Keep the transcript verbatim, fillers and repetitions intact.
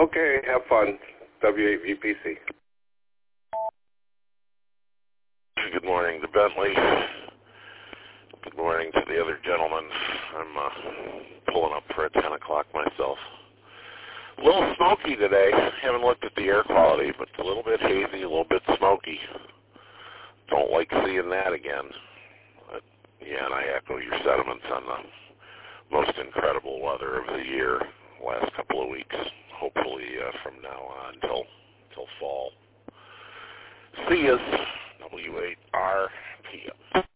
Okay, have fun. W eight V P C. Good morning to Bentley. Good morning to the other gentlemen. I'm uh, pulling up for a ten o'clock myself. A little smoky today. Haven't looked at the air quality, but a little bit hazy, a little bit smoky. Don't like seeing that again. But, yeah, and I echo your sentiments on the most incredible weather of the year, last couple of weeks. Hopefully uh, from now on till till fall. See yous. W eight R P M.